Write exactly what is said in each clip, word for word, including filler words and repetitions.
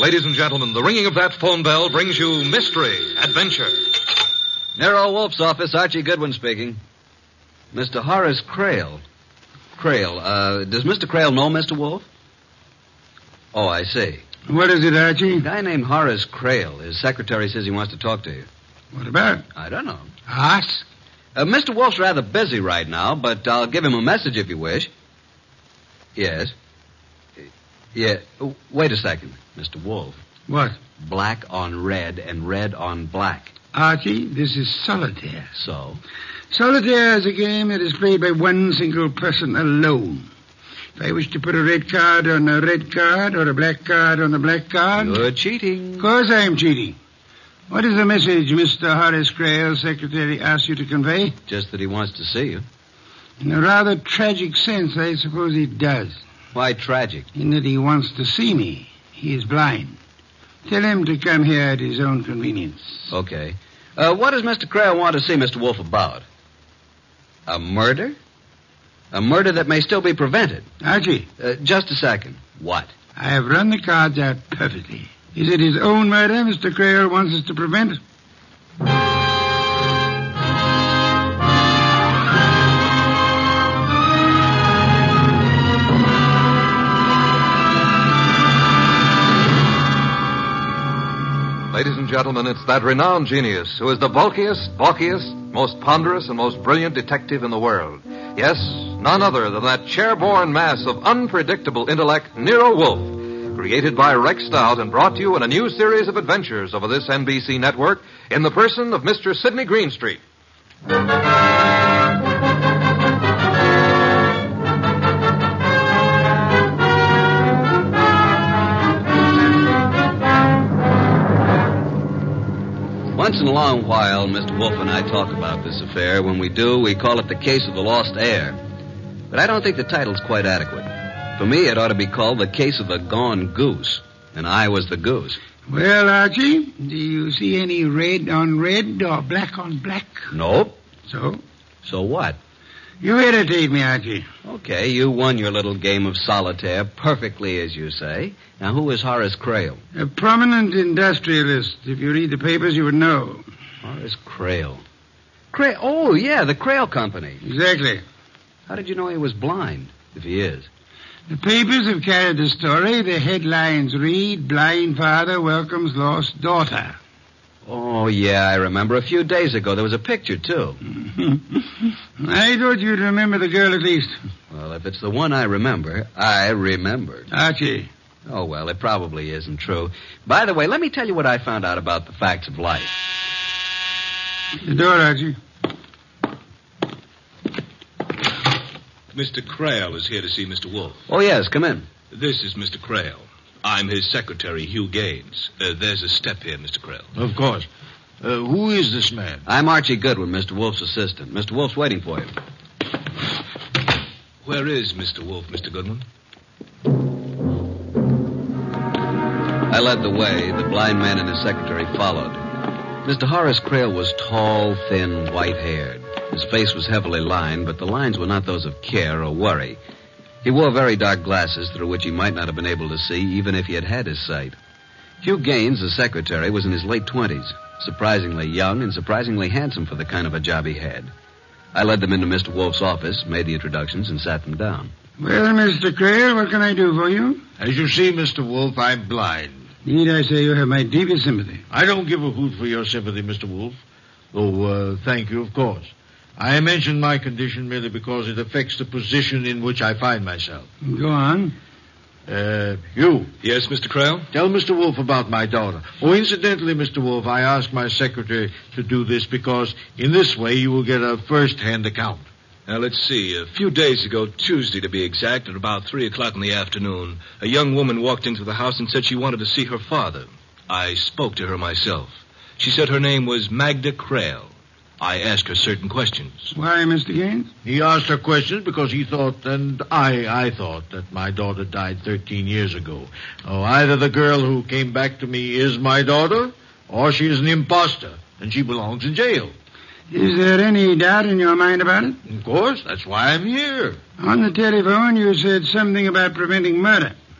Ladies and gentlemen, the ringing of that phone bell brings you mystery, adventure. Nero Wolf's office, Archie Goodwin speaking. Mister Horace Crail. Crail, uh, does Mister Crail know Mister Wolf? Oh, I see. What is it, Archie? A guy named Horace Crail. His secretary says he wants to talk to you. What about? I don't know. Ask. Uh, Mister Wolf's rather busy right now, but I'll give him a message if you wish. Yes. Yeah. Wait a second, Mister Wolf. What? Black on red and red on black. Archie, this is solitaire. So? Solitaire is a game that is played by one single person alone. If I wish to put a red card on a red card or a black card on a black card... You're cheating. Of course I am cheating. What is the message Mister Horace Crail, secretary, asked you to convey? Just that he wants to see you. In a rather tragic sense, I suppose he does. Why tragic? In that he wants to see me. He is blind. Tell him to come here at his own convenience. Okay. Uh, what does Mister Crail want to see Mister Wolf about? A murder? A murder that may still be prevented. Archie. Uh, just a second. What? I have run the cards out perfectly. Is it his own murder Mister Crail wants us to prevent? Ladies and gentlemen, it's that renowned genius who is the bulkiest, bulkiest, most ponderous, and most brilliant detective in the world. Yes, none other than that chair-borne mass of unpredictable intellect, Nero Wolfe, created by Rex Stout and brought to you in a new series of adventures over this N B C network in the person of Mister Sidney Greenstreet. Once in a long while, Mister Wolf and I talk about this affair. When we do, we call it the case of the lost heir. But I don't think the title's quite adequate. For me, it ought to be called the case of the gone goose. And I was the goose. Well, Archie, do you see any red on red or black on black? Nope. So? So what? You irritate me, Archie. Okay, you won your little game of solitaire perfectly, as you say. Now, who is Horace Crail? A prominent industrialist. If you read the papers, you would know. Horace Crail. Crail? Oh, yeah, the Crail Company. Exactly. How did you know he was blind, if he is? The papers have carried the story. The headlines read, Blind Father Welcomes Lost Daughter. Oh, yeah, I remember. A few days ago, there was a picture, too. I thought you'd remember the girl at least. Well, if it's the one I remember, I remembered. Archie. Oh, well, it probably isn't true. By the way, let me tell you what I found out about the facts of life. The door, Archie. Mister Crail is here to see Mister Wolf. Oh, yes, come in. This is Mister Crail. I'm his secretary, Hugh Gaines. Uh, there's a step here, Mister Crail. Of course. Uh, who is this man? I'm Archie Goodwin, Mister Wolf's assistant. Mister Wolf's waiting for you. Where is Mister Wolf, Mister Goodwin? I led the way. The blind man and his secretary followed. Mister Horace Crail was tall, thin, white-haired. His face was heavily lined, but the lines were not those of care or worry. He wore very dark glasses through which he might not have been able to see, even if he had had his sight. Hugh Gaines, the secretary, was in his late twenties, surprisingly young and surprisingly handsome for the kind of a job he had. I led them into Mister Wolf's office, made the introductions, and sat them down. Well, Mister Crail, what can I do for you? As you see, Mister Wolf, I'm blind. Need I say you have my deepest sympathy? I don't give a hoot for your sympathy, Mister Wolf. Though, uh, thank you, of course. I mention my condition merely because it affects the position in which I find myself. Go on. Uh, you. Yes, Mister Crail? Tell Mister Wolf about my daughter. Oh, incidentally, Mister Wolf, I asked my secretary to do this because in this way you will get a first-hand account. Now, let's see. A few days ago, Tuesday to be exact, at about three o'clock in the afternoon, a young woman walked into the house and said she wanted to see her father. I spoke to her myself. She said her name was Magda Crail. I asked her certain questions. Why, Mister Gaines? He asked her questions because he thought, and I, I thought, that my daughter died thirteen years ago. Oh, either the girl who came back to me is my daughter, or she is an imposter, and she belongs in jail. Is there any doubt in your mind about it? Of course, that's why I'm here. On the telephone, you said something about preventing murder.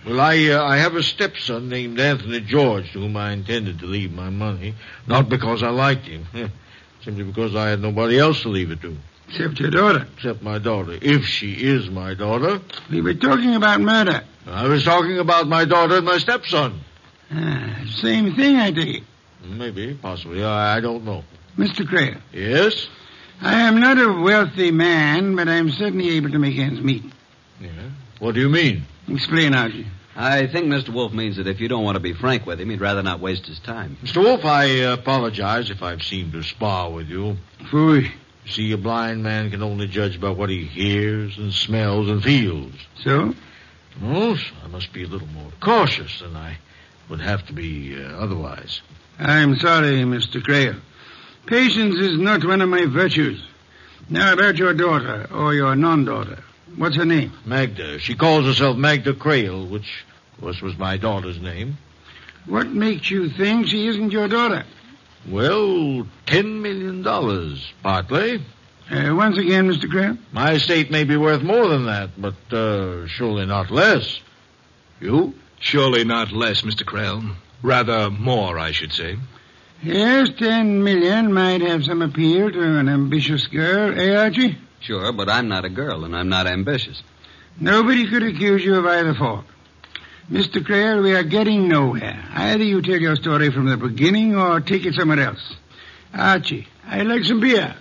Well, I uh, I have a stepson named Anthony George to whom I intended to leave my money. Not because I liked him. Simply because I had nobody else to leave it to. Except your daughter. Except my daughter. If she is my daughter. We were talking about murder. I was talking about my daughter and my stepson. Ah, same thing, I take it. Maybe, possibly. I, I don't know. Mister Crail. Yes? I am not a wealthy man, but I'm certainly able to make ends meet. Yeah? What do you mean? Explain, Archie. I think Mister Wolf means that if you don't want to be frank with him, he'd rather not waste his time. Mister Wolf, I uh, apologize if I've seemed to spar with you. Fooey. You see, a blind man can only judge by what he hears and smells and feels. So? Oh, so I must be a little more cautious than I would have to be uh, otherwise. I'm sorry, Mister Crail. Patience is not one of my virtues. Now about your daughter, or your non-daughter. What's her name? Magda. She calls herself Magda Crail, which, of course, was my daughter's name. What makes you think she isn't your daughter? Well, ten million dollars, partly. Uh, once again, Mister Crail? My estate may be worth more than that, but uh, surely not less. You? Surely not less, Mister Krell. Rather more, I should say. Yes, ten million might have some appeal to an ambitious girl, eh, Archie? Sure, but I'm not a girl, and I'm not ambitious. Nobody could accuse you of either fault. Mister Crail, we are getting nowhere. Either you tell your story from the beginning or take it somewhere else. Archie, I'd like some beer.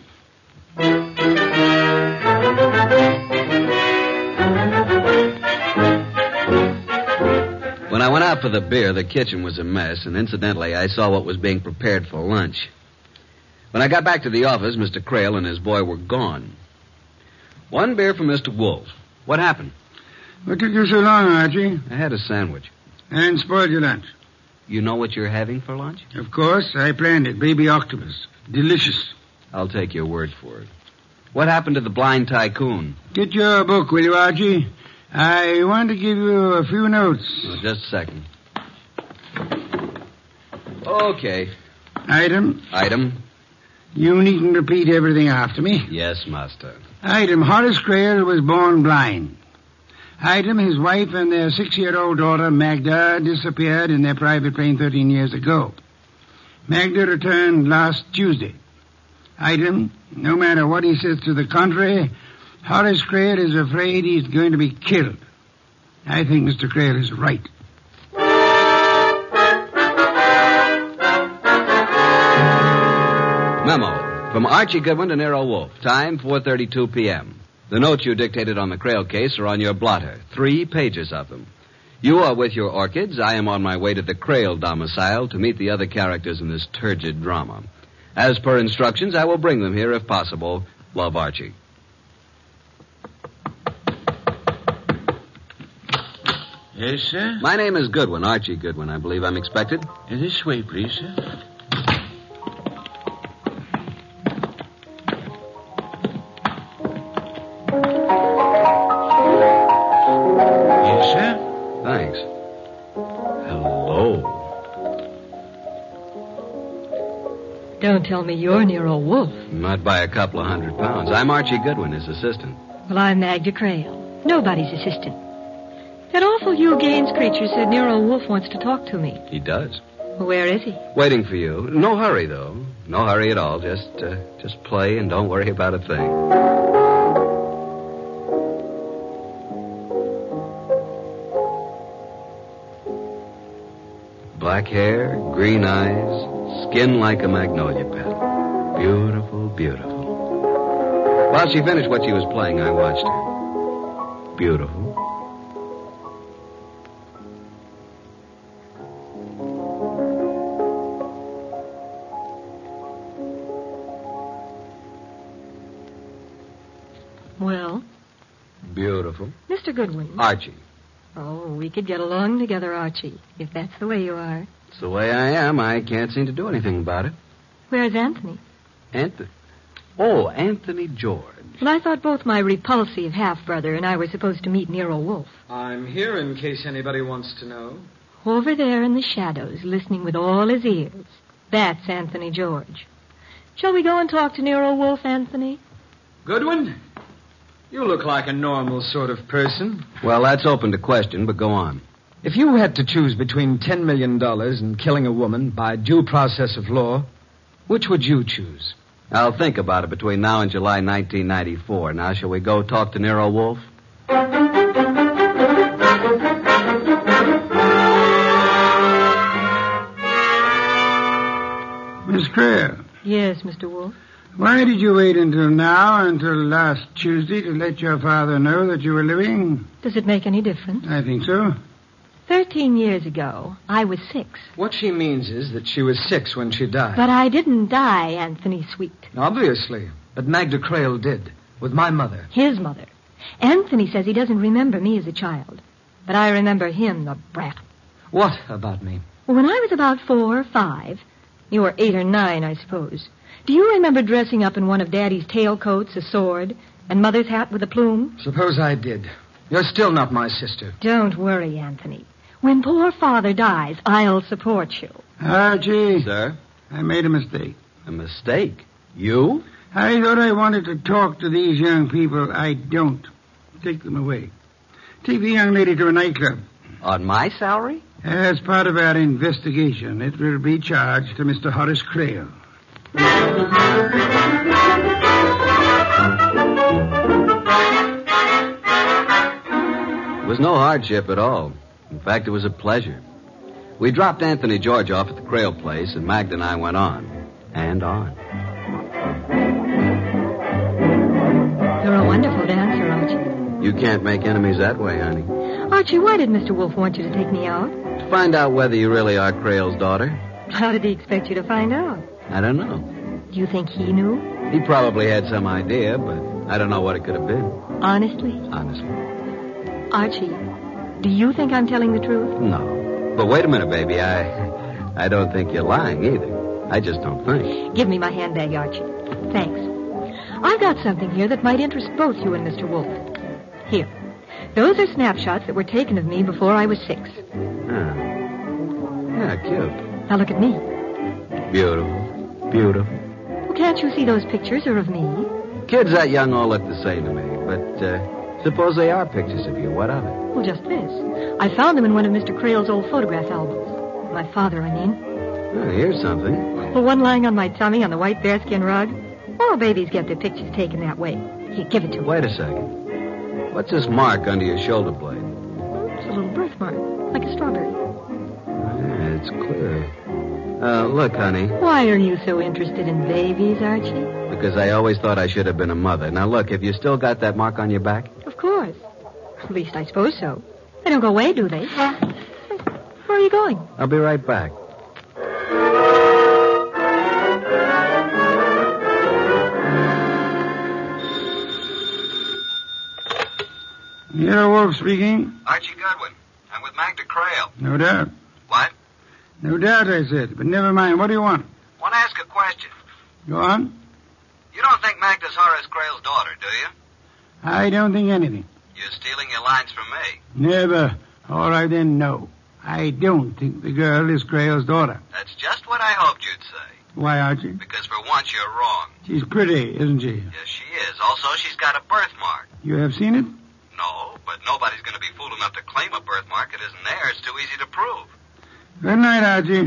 When I went out for the beer, the kitchen was a mess, and incidentally, I saw what was being prepared for lunch. When I got back to the office, Mister Crail and his boy were gone. One beer for Mister Wolf. What happened? What took you so long, Archie? I had a sandwich. And spoiled your lunch. You know what you're having for lunch? Of course, I planned it. Baby octopus. Delicious. I'll take your word for it. What happened to the blind tycoon? Get your book, will you, Archie? I want to give you a few notes. Oh, just a second. Okay. Item. Item. You needn't repeat everything after me. Yes, master. Item. Horace Crail was born blind. Item. His wife and their six-year-old daughter, Magda, disappeared in their private plane thirteen years ago. Magda returned last Tuesday. Item. No matter what he says to the contrary, Horace Crail is afraid he's going to be killed. I think Mister Crail is right. Memo. From Archie Goodwin to Nero Wolf. Time, four thirty-two p.m. The notes you dictated on the Crail case are on your blotter. Three pages of them. You are with your orchids. I am on my way to the Crail domicile to meet the other characters in this turgid drama. As per instructions, I will bring them here if possible. Love, Archie. Yes, sir? My name is Goodwin, Archie Goodwin. I believe I'm expected. This way, please, sir. Yes, sir? Thanks. Hello. Don't tell me you're Nero Wolf. Not by a couple of hundred pounds. I'm Archie Goodwin, his assistant. Well, I'm Magda Crail. Nobody's assistant. That awful Hugh Gaines creature said Nero Wolf wants to talk to me. He does. Well, where is he? Waiting for you. No hurry, though. No hurry at all. Just, uh, just play and don't worry about a thing. Black hair, green eyes, skin like a magnolia petal. Beautiful, beautiful. While she finished what she was playing, I watched her. Beautiful. Well? Beautiful. Mister Goodwin. Archie. Oh, we could get along together, Archie, if that's the way you are. It's the way I am. I can't seem to do anything about it. Where's Anthony? Anthony. Oh, Anthony George. Well, I thought both my repulsive half-brother and I were supposed to meet Nero Wolf. I'm here in case anybody wants to know. Over there in the shadows, listening with all his ears. That's Anthony George. Shall we go and talk to Nero Wolf, Anthony? Goodwin, you look like a normal sort of person. Well, that's open to question, but go on. If you had to choose between ten million dollars and killing a woman by due process of law, which would you choose? I'll think about it between now and July nineteen ninety-four. Now, shall we go talk to Nero Wolfe? Miss Creel, Yes, Mister Wolfe. why did you wait until now, until last Tuesday, to let your father know that you were living? Does it make any difference? I think so. Thirteen years ago, I was six. What she means is that she was six when she died. But I didn't die, Anthony Sweet. Obviously. But Magda Creel did, with my mother. His mother. Anthony says he doesn't remember me as a child. But I remember him, the brat. What about me? Well, when I was about four or five, you were eight or nine, I suppose. Do you remember dressing up in one of Daddy's tailcoats, a sword, and Mother's hat with a plume? Suppose I did. You're still not my sister. Don't worry, Anthony. When poor Father dies, I'll support you. Archie, Sir? I made a mistake. A mistake? You? I thought I wanted to talk to these young people. I don't. Take them away. Take the young lady to a nightclub. On my salary? As part of our investigation, it will be charged to Mister Horace Creel. It was no hardship at all. In fact, it was a pleasure. We dropped Anthony George off at the Creel place, and Magda and I went on. And on. You're a wonderful dancer, Archie. You can't make enemies that way, honey. Archie, why did Mister Wolfe want you to take me out? To find out whether you really are Creel's daughter. How did he expect you to find out? I don't know. Do you think he knew? He probably had some idea, but I don't know what it could have been. Honestly? Honestly. Archie, do you think I'm telling the truth? No. But wait a minute, baby. I I don't think you're lying either. I just don't think. Give me my handbag, Archie. Thanks. I've got something here that might interest both you and Mister Wolfe. Here. Those are snapshots that were taken of me before I was six. Ah. Yeah, cute. Now look at me. Beautiful. Beautiful. Well, can't you see those pictures are of me? Kids that young all look the same to me, but uh, suppose they are pictures of you. What of it? Well, just this. I found them in one of Mister Creel's old photograph albums. My father, I mean. Oh, here's something. The one lying on my tummy on the white bearskin rug. All babies get their pictures taken that way. Here, give it to me. Wait a second. What's this mark under your shoulder blade? It's a little birthmark, like a strawberry. Yeah, it's clear. Uh, look, honey. Why are you so interested in babies, Archie? Because I always thought I should have been a mother. Now, look, have you still got that mark on your back? Of course. At least I suppose so. They don't go away, do they? Where are you going? I'll be right back. Nero Wolfe speaking. Archie Goodwin. I'm with Magda Creel. No doubt. What? No doubt, I said. But never mind. What do you want? Want to ask a question. Go on. You don't think Magda's Horace Creel's daughter, do you? I don't think anything. You're stealing your lines from me. Never. All right, then, no. I don't think the girl is Creel's daughter. That's just what I hoped you'd say. Why, Archie? Because for once you're wrong. She's pretty, isn't she? Yes, she is. Also, she's got a birthmark. You have seen it? No, but nobody's going to be fool enough to claim a birthmark that isn't there. It's too easy to prove. Good night, Archie.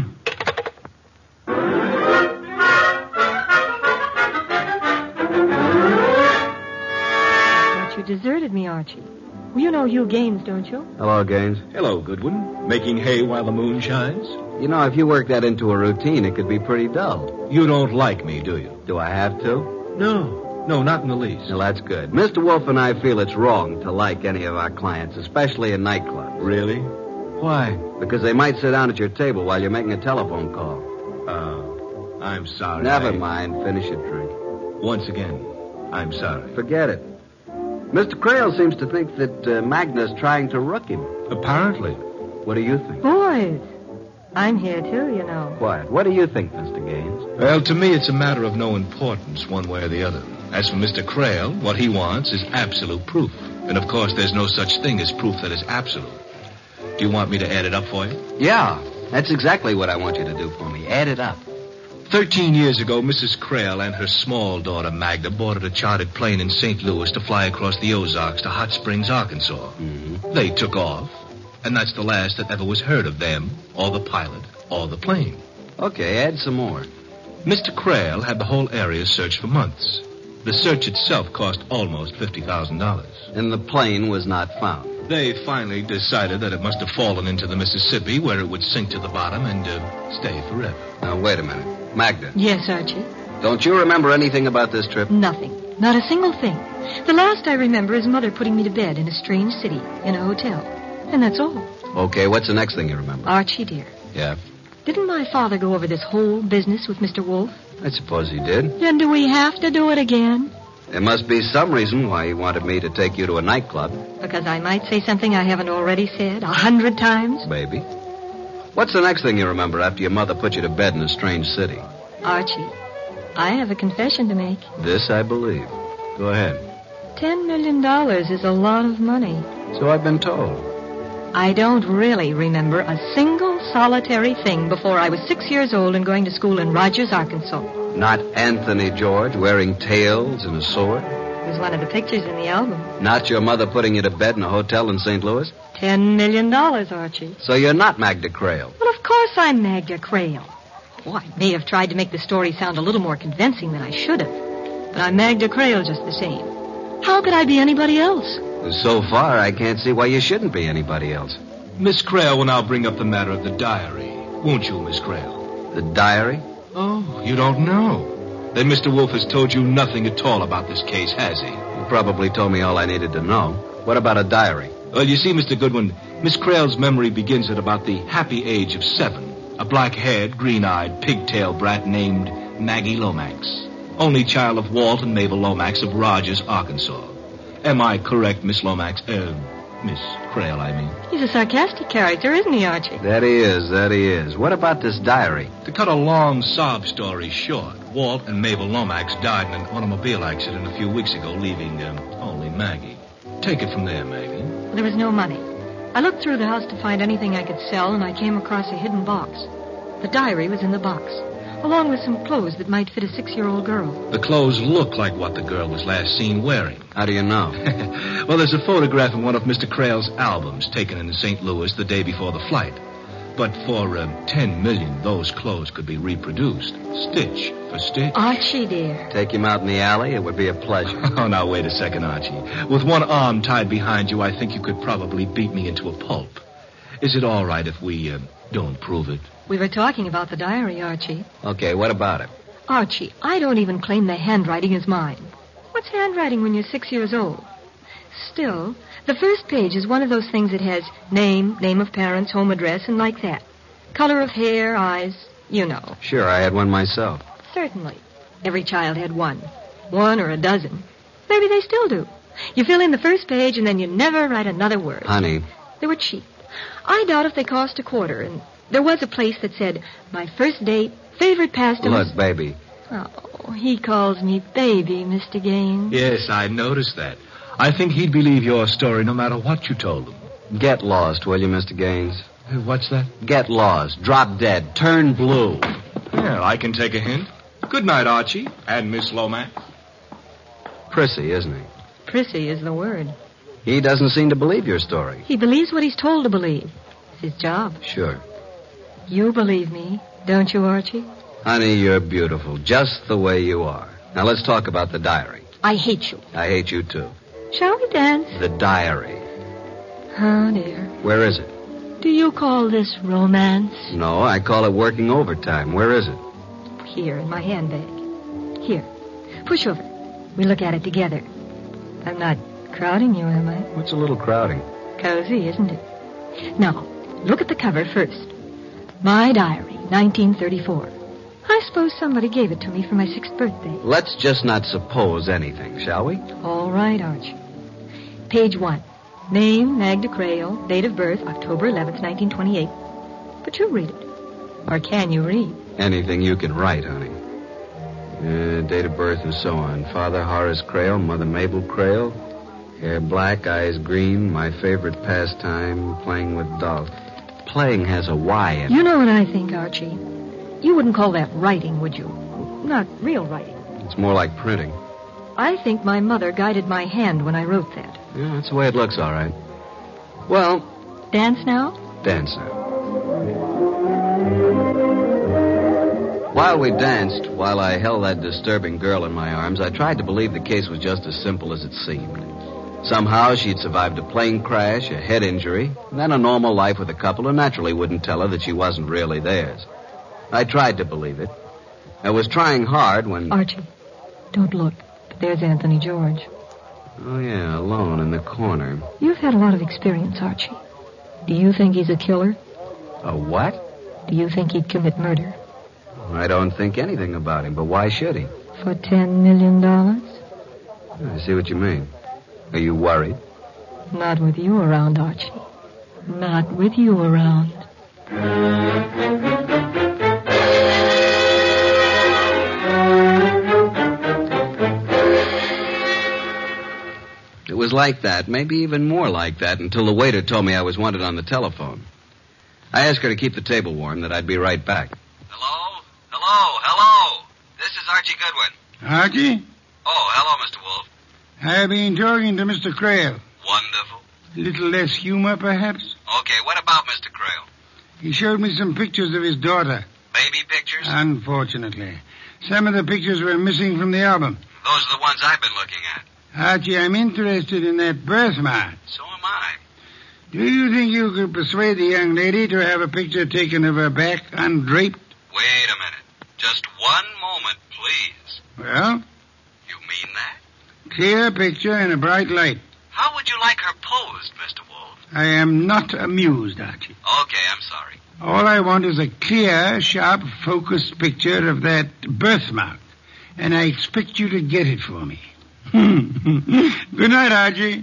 But you deserted me, Archie. Well, you know Hugh Gaines, don't you? Hello, Gaines. Hello, Goodwin. Making hay while the moon shines? You know, if you work that into a routine, it could be pretty dull. You don't like me, do you? Do I have to? No. No, not in the least. Well, that's good. Mister Wolfe and I feel it's wrong to like any of our clients, especially in nightclubs. Really? Why? Because they might sit down at your table while you're making a telephone call. Oh, I'm sorry. Never I... mind. Finish your drink. Once again, I'm sorry. Forget it. Mister Creel seems to think that uh, Magda's trying to rook him. Apparently. What do you think? Boys, I'm here too, you know. Quiet. What do you think, Mister Gaines? Well, to me, it's a matter of no importance one way or the other. As for Mister Creel, what he wants is absolute proof. And, of course, there's no such thing as proof that is absolute. Do you want me to add it up for you? Yeah, that's exactly what I want you to do for me. Add it up. Thirteen years ago, Missus Creel and her small daughter, Magda, boarded a chartered plane in Saint Louis to fly across the Ozarks to Hot Springs, Arkansas. Mm-hmm. They took off. And that's the last that ever was heard of them, or the pilot, or the plane. Okay, add some more. Mister Crail had the whole area searched for months. The search itself cost almost fifty thousand dollars. And the plane was not found. They finally decided that it must have fallen into the Mississippi, where it would sink to the bottom and uh, stay forever. Now, wait a minute. Magda, Yes, Archie. don't you remember anything about this trip? Nothing. Not a single thing. The last I remember is Mother putting me to bed in a strange city, in a hotel. And that's all. Okay, what's the next thing you remember? Archie, dear, Yeah, didn't my father go over this whole business with Mister Wolf? I suppose he did. Then do we have to do it again? There must be some reason why he wanted me to take you to a nightclub, Because I might say something I haven't already said a hundred times? baby. What's the next thing you remember after your mother put you to bed in a strange city? Archie, I have a confession to make. This I believe. Go ahead. Ten million dollars is a lot of money. So I've been told. I don't really remember a single solitary thing before I was six years old and going to school in Rogers, Arkansas. Not Anthony George wearing tails and a sword. It was one of the pictures in the album. Not your mother putting you to bed in a hotel in Saint Louis. Ten million dollars, Archie. So you're not Magda Crail. Well, of course I'm Magda Crail. Oh, I may have tried to make the story sound a little more convincing than I should have. But I'm Magda Crail just the same. How could I be anybody else? So far, I can't see why you shouldn't be anybody else. Miss Crail will now bring up the matter of the diary. Won't you, Miss Crail? The diary? Oh, you don't know. Then Mister Wolf has told you nothing at all about this case, has he? You probably told me all I needed to know. What about a diary? Well, you see, Mister Goodwin, Miss Crail's memory begins at about the happy age of seven. A black-haired, green-eyed, pigtail brat named Maggie Lomax. Only child of Walt and Mabel Lomax of Rogers, Arkansas. Am I correct, Miss Lomax? Uh, Miss Crail, I mean. He's a sarcastic character, isn't he, Archie? That he is, that he is. What about this diary? To cut a long sob story short, Walt and Mabel Lomax died in an automobile accident a few weeks ago, leaving um, only Maggie. Take it from there, Maggie. Well, there was no money. I looked through the house to find anything I could sell, and I came across a hidden box. The diary was in the box, along with some clothes that might fit a six-year-old girl. The clothes look like what the girl was last seen wearing. How do you know? Well, there's a photograph in one of Mister Crail's albums taken in Saint Louis the day before the flight. But for um, ten million, those clothes could be reproduced, stitch for stitch. Archie, dear. Take him out in the alley? It would be a pleasure. Oh, now, wait a second, Archie. With one arm tied behind you, I think you could probably beat me into a pulp. Is it all right if we uh, don't prove it? We were talking about the diary, Archie. Okay, what about it? Archie, I don't even claim the handwriting is mine. What's handwriting when you're six years old? Still, the first page is one of those things that has name, name of parents, home address, and like that. Color of hair, eyes, you know. Sure, I had one myself. Certainly. Every child had one. One or a dozen. Maybe they still do. You fill in the first page, and then you never write another word. Honey. They were cheap. I doubt if they cost a quarter, and there was a place that said, my first date, favorite pastimes. Look, baby. Oh, he calls me baby, Mister Gaines. Yes, I noticed that. I think he'd believe your story no matter what you told him. Get lost, will you, Mister Gaines? Uh, What's that? Get lost. Drop dead. Turn blue. Well, I can take a hint. Good night, Archie, and Miss Lomax. Prissy, isn't he? Prissy is the word. He doesn't seem to believe your story. He believes what he's told to believe. It's his job. Sure. You believe me, don't you, Archie? Honey, you're beautiful, just the way you are. Now let's talk about the diary. I hate you. I hate you, too. Shall we dance? The diary. Oh, dear. Where is it? Do you call this romance? No, I call it working overtime. Where is it? Here, in my handbag. Here. Push over. We look at it together. I'm not crowding you, am I? What's a little crowding? Cozy, isn't it? Now, look at the cover first. My diary, nineteen thirty-four. I suppose somebody gave it to me for my sixth birthday. Let's just not suppose anything, shall we? All right, Archie. Page one. Name, Magda Crail. Date of birth, October eleventh, nineteen twenty-eight. But you read it. Or can you read? Anything you can write, honey. Uh, date of birth and so on. Father Horace Crail, Mother Mabel Crail. Hair black, eyes green. My favorite pastime, playing with dolls. Playing has a Y in it. You know what I think, Archie? You wouldn't call that writing, would you? Not real writing. It's more like printing. I think my mother guided my hand when I wrote that. Yeah, that's the way it looks, all right. Well, Dance now? Dance now. While we danced, while I held that disturbing girl in my arms, I tried to believe the case was just as simple as it seemed. Somehow she'd survived a plane crash, a head injury, and then a normal life with a couple who naturally wouldn't tell her that she wasn't really theirs. I tried to believe it. I was trying hard when... Archie, don't look. But there's Anthony George. Oh, yeah, alone in the corner. You've had a lot of experience, Archie. Do you think he's a killer? A what? Do you think he'd commit murder? I don't think anything about him, but why should he? For ten million dollars? I see what you mean. Are you worried? Not with you around, Archie. Not with you around. It was like that, maybe even more like that, until the waiter told me I was wanted on the telephone. I asked her to keep the table warm, that I'd be right back. Hello? Hello? Hello? This is Archie Goodwin. Archie? Oh, hello, Mister Wolf. I've been talking to Mister Creel. Wonderful. A little less humor, perhaps? Okay, what about Mister Creel? He showed me some pictures of his daughter. Baby pictures? Unfortunately. Some of the pictures were missing from the album. Those are the ones I've been looking at. Archie, I'm interested in that birthmark. So am I. Do you think you could persuade the young lady to have a picture taken of her back undraped? Wait a minute. Just one moment, please. Well? You mean that? Clear picture in a bright light. How would you like her posed, Mister Wolf? I am not amused, Archie. Okay, I'm sorry. All I want is a clear, sharp, focused picture of that birthmark. And I expect you to get it for me. Good night, Archie.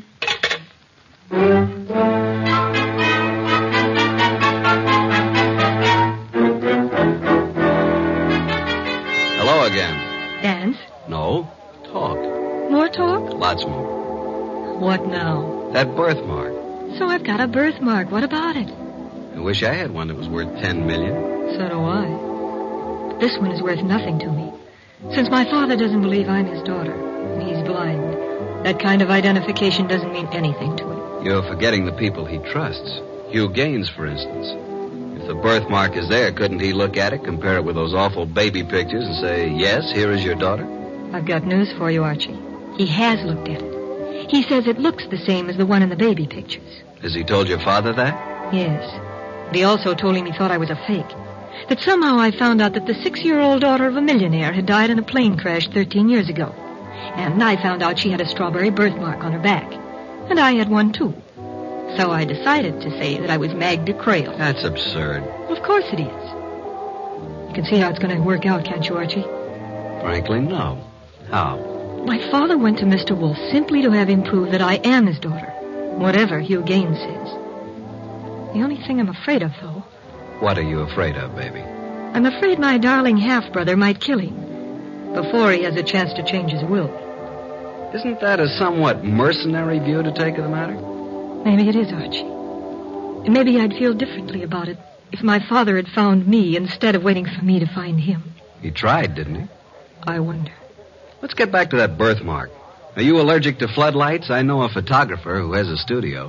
Hello again. Dance? No. Talk. More talk? Lots more. What now? That birthmark. So I've got a birthmark. What about it? I wish I had one that was worth ten million. So do I. But this one is worth nothing to me. Since my father doesn't believe I'm his daughter, and he's blind, that kind of identification doesn't mean anything to him. You're forgetting the people he trusts. Hugh Gaines, for instance. If the birthmark is there, couldn't he look at it, compare it with those awful baby pictures, and say, yes, here is your daughter? I've got news for you, Archie. He has looked at it. He says it looks the same as the one in the baby pictures. Has he told your father that? Yes. But he also told him he thought I was a fake. That somehow I found out that the six-year-old daughter of a millionaire had died in a plane crash thirteen years ago. And I found out she had a strawberry birthmark on her back. And I had one, too. So I decided to say that I was Magda Creel. That's absurd. Of course it is. You can see how it's going to work out, can't you, Archie? Frankly, no. How? My father went to Mister Wolf simply to have him prove that I am his daughter, whatever Hugh Gaines says. The only thing I'm afraid of, though... What are you afraid of, baby? I'm afraid my darling half-brother might kill him before he has a chance to change his will. Isn't that a somewhat mercenary view to take of the matter? Maybe it is, Archie. And maybe I'd feel differently about it if my father had found me instead of waiting for me to find him. He tried, didn't he? I wonder. Let's get back to that birthmark. Are you allergic to floodlights? I know a photographer who has a studio.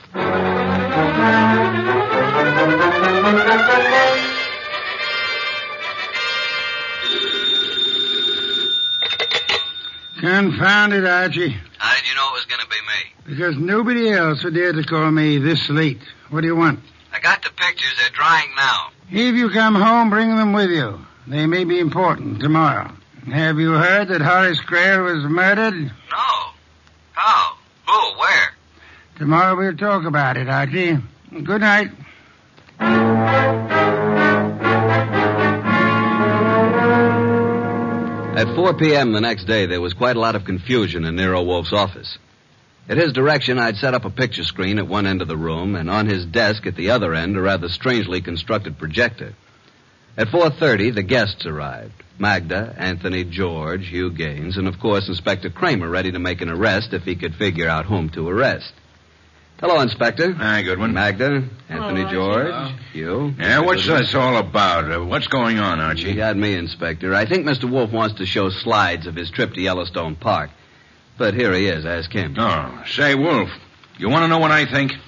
Confound it, Archie. How did you know it was going to be me? Because nobody else would dare to call me this late. What do you want? I got the pictures. They're drying now. If you come home, bring them with you. They may be important tomorrow. Have you heard that Horace Creel was murdered? No. How? Who? Where? Tomorrow we'll talk about it, Archie. Good night. At four p.m. the next day, there was quite a lot of confusion in Nero Wolf's office. At his direction, I'd set up a picture screen at one end of the room, and on his desk at the other end, a rather strangely constructed projector. At four thirty, the guests arrived. Magda, Anthony George, Hugh Gaines, and, of course, Inspector Kramer, ready to make an arrest if he could figure out whom to arrest. Hello, Inspector. Hi, Goodwin. Magda, Anthony Hello, George, Archie. Hugh. Yeah, what's this all about? Uh, what's going on, Archie? You got me, Inspector. I think Mister Wolf wants to show slides of his trip to Yellowstone Park. But here he is. Ask him. Oh, say, Wolf, you want to know what I think?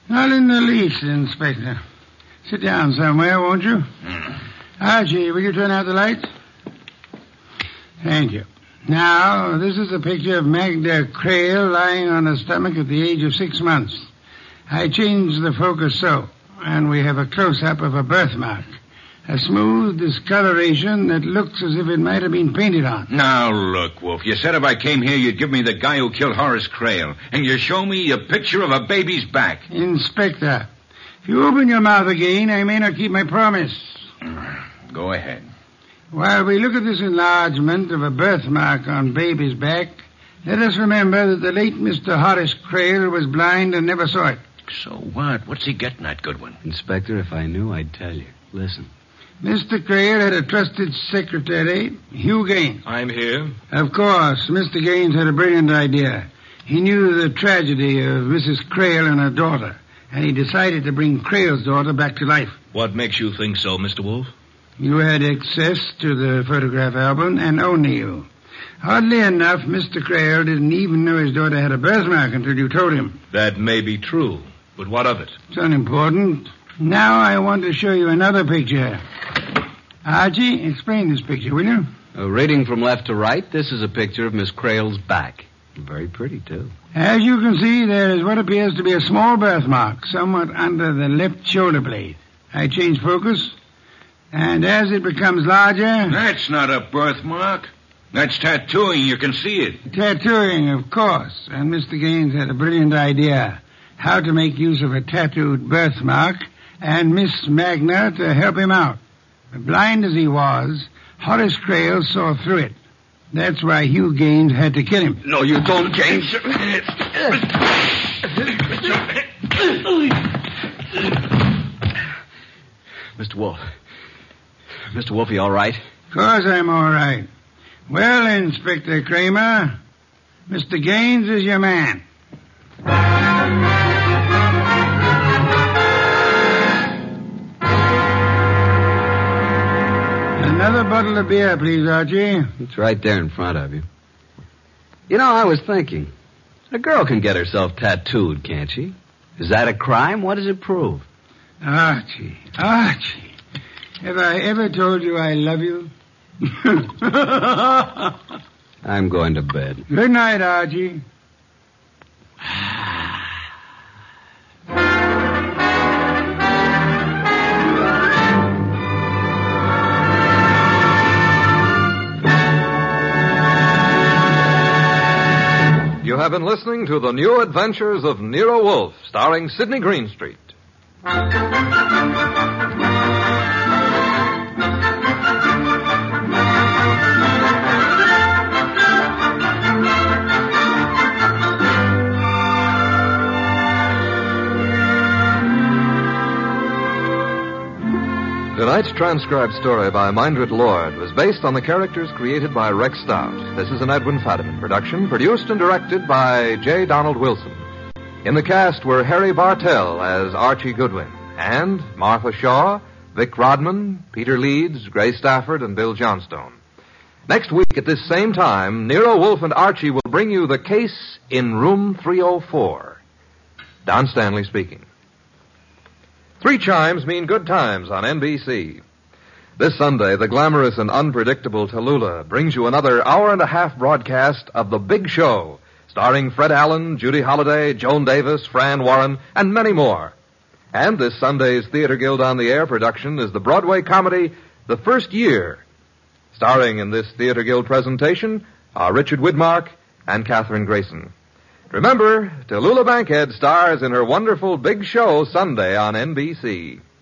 Not in the least, Inspector. Sit down somewhere, won't you? Mm. Archie, will you turn out the lights? Thank you. Now, this is a picture of Magda Creel lying on her stomach at the age of six months. I changed the focus so, and we have a close-up of a birthmark. A smooth discoloration that looks as if it might have been painted on. Now, look, Wolf, you said if I came here, you'd give me the guy who killed Horace Creel, and you show me a picture of a baby's back. Inspector, if you open your mouth again, I may not keep my promise. Go ahead. While we look at this enlargement of a birthmark on baby's back, let us remember that the late Mister Horace Creel was blind and never saw it. So what? What's he getting at, Goodwin? Inspector, if I knew, I'd tell you. Listen. Mister Creel had a trusted secretary, Hugh Gaines. I'm here. Of course, Mister Gaines had a brilliant idea. He knew the tragedy of Missus Creel and her daughter, and he decided to bring Creel's daughter back to life. What makes you think so, Mister Wolf? You had access to the photograph album, and only you. Oddly enough, Mister Creel didn't even know his daughter had a birthmark until you told him. That may be true, but what of it? It's unimportant. Now I want to show you another picture. Archie, explain this picture, will you? Uh, reading from left to right, this is a picture of Miss Creel's back. Very pretty, too. As you can see, there is what appears to be a small birthmark, somewhat under the left shoulder blade. I change focus, and as it becomes larger... That's not a birthmark. That's tattooing. You can see it. Tattooing, of course. And Mister Gaines had a brilliant idea. How to make use of a tattooed birthmark, and Miss Magna to help him out. But blind as he was, Horace Creel saw through it. That's why Hugh Gaines had to kill him. No, you don't, Gaines. Mister Wolf. Mister Wolf, you all right? Of course I'm all right. Well, Inspector Kramer, Mister Gaines is your man. Another bottle of beer, please, Archie. It's right there in front of you. You know, I was thinking, a girl can get herself tattooed, can't she? Is that a crime? What does it prove? Archie, Archie, have I ever told you I love you? I'm going to bed. Good night, Archie. You have been listening to The New Adventures of Nero Wolfe, starring Sidney Greenstreet. Tonight's transcribed story by Mindred Lord was based on the characters created by Rex Stout. This is an Edwin Fadiman production, produced and directed by J. Donald Wilson. In the cast were Harry Bartell as Archie Goodwin, and Martha Shaw, Vic Rodman, Peter Leeds, Gray Stafford, and Bill Johnstone. Next week at this same time, Nero Wolfe and Archie will bring you the case in room three oh four. Don Stanley speaking. Three chimes mean good times on N B C. This Sunday, the glamorous and unpredictable Tallulah brings you another hour and a half broadcast of The Big Show, starring Fred Allen, Judy Holliday, Joan Davis, Fran Warren, and many more. And this Sunday's Theater Guild on the Air production is the Broadway comedy The First Year. Starring in this Theater Guild presentation are Richard Widmark and Katherine Grayson. Remember, Tallulah Bankhead stars in her wonderful Big Show Sunday on N B C.